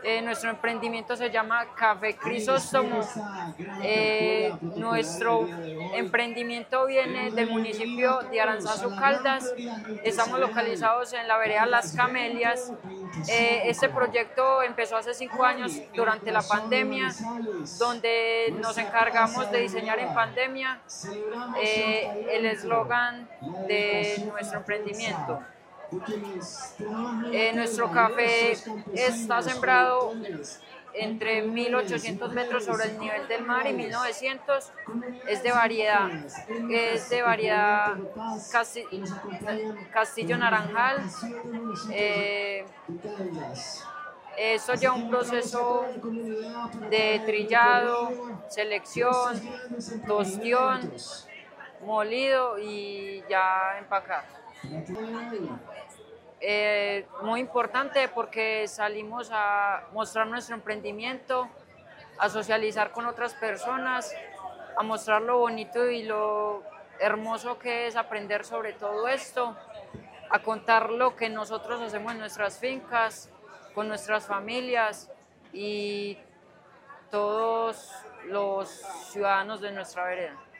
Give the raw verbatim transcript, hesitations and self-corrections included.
Eh, nuestro emprendimiento se llama Café Crisóstomo. Eh, nuestro emprendimiento viene del municipio de Aranzazu Caldas. Estamos localizados en la vereda Las Camelias. Eh, este proyecto empezó hace cinco años durante la pandemia, donde nos encargamos de diseñar en pandemia eh, el eslogan de nuestro emprendimiento. Eh, nuestro café está sembrado entre mil ochocientos metros sobre el nivel del mar y mil novecientos. Es de variedad, es de variedad Casti Castillo Naranjal. Eh, Esto lleva un proceso de trillado, selección, tostión, molido y ya empacar. Eh, muy importante porque salimos a mostrar nuestro emprendimiento, a socializar con otras personas, a mostrar lo bonito y lo hermoso que es aprender sobre todo esto, a contar lo que nosotros hacemos en nuestras fincas, con nuestras familias y todos los ciudadanos de nuestra vereda.